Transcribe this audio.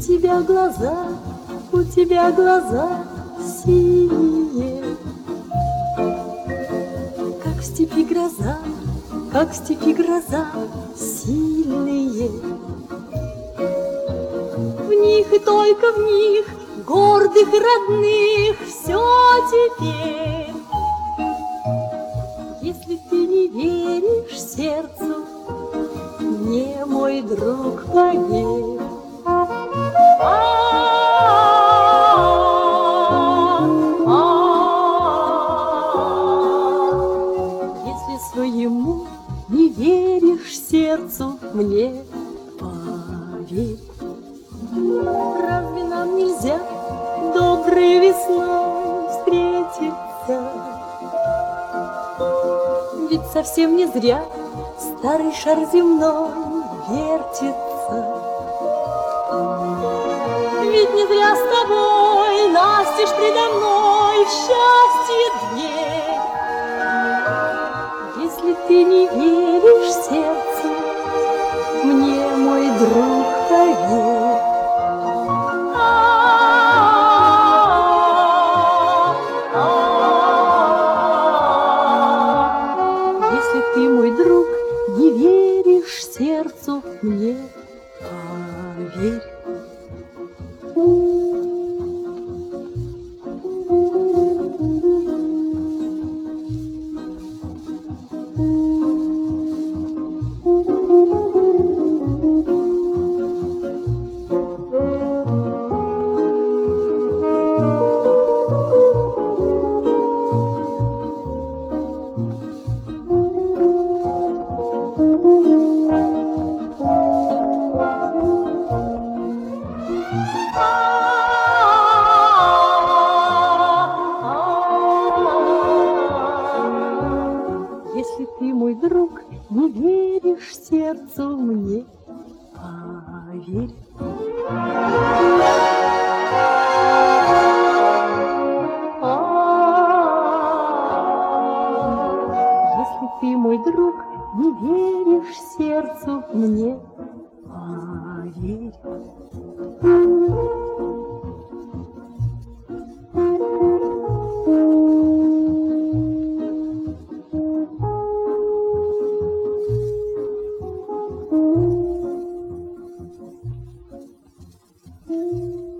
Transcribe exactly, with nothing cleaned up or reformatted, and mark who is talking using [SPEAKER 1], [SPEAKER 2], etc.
[SPEAKER 1] тебя глаза, у тебя глаза синие, как в степи гроза, как в степи гроза сильные. В них и только в них, гордых и родных, все теперь. Если ты не веришь сердцу, мне, мой друг, поверь. Если своему не веришь сердцу, мне поверь. Разве нам нельзя доброй весной встретиться? Ведь совсем не зря старый шар земной вертится. Ведь не зря с тобой настежь предо мной в счастье дверь. Если ты не веришь сердцу, мне, мой друг, поверь. Если ты, мой друг, не веришь сердцу, мне поверь. Если ты, мой друг, не веришь сердцу, мне поверь. Если ты, мой друг, не веришь сердцу, мне поверь. Thank you.